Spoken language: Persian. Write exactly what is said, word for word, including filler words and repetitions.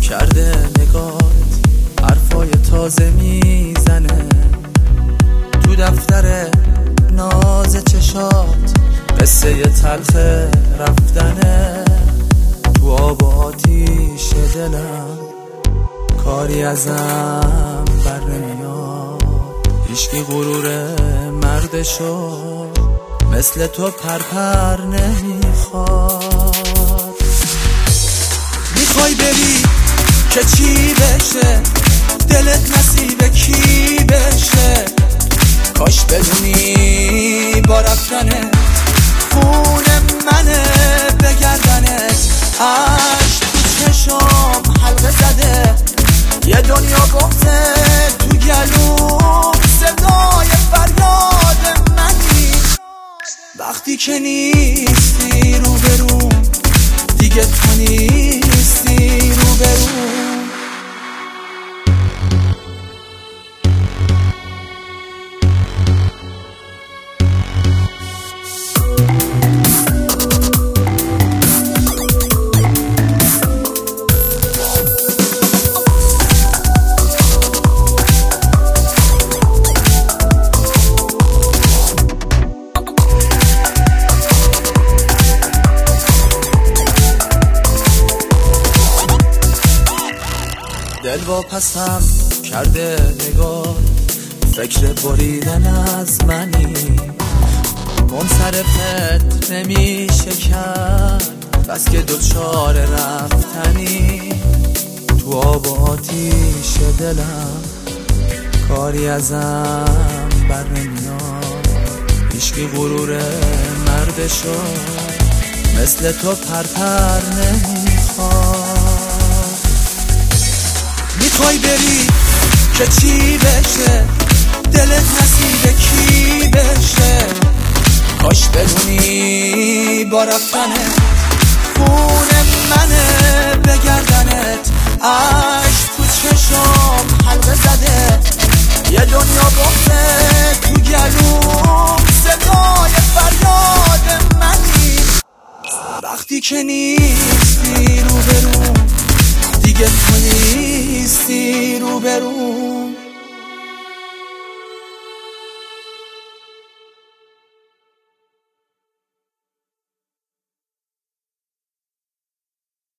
کرده نگات حرفای تازه میزنه تو دفتر ناز چشات، قصه تلخ رفتنه تو آب و آتیش دلم، کاری ازم بر نمیاد، هیچکی غرور مردشو مثل تو پرپر نمیخواد. میخوای بری که چی بشه، دلت نصیب کی بشه، کاش بدونی با رفتنه خون منه بگردنت، عشق تو چشم حلقه زده، یه دنیا بغضه تو گلوم، صدای فریاد منی وقتی که نیستی روبروم، دیگه تو نیستی روبروم. دل واپسم کرده نگاه، فکر بریدن از منی، منصرفت نمیشه کرد، بس که دوچار رفتنی تو آب و آتیش دلم، کاری ازم بر نمیاد، هیچکی غرور مردشو مثل تو پرپر نمیخواد. میخوای بری که چی بشه، دلت نصیب کی بشه، کاش بدونی با رفتنت خون منه بگردنت، عشق تو چشم حلقه زده، یه دنیا بغضه تو گلوم، صدای فریاد منی وقتی که نیستی روبروم، دیگه تو نیستی روبروم.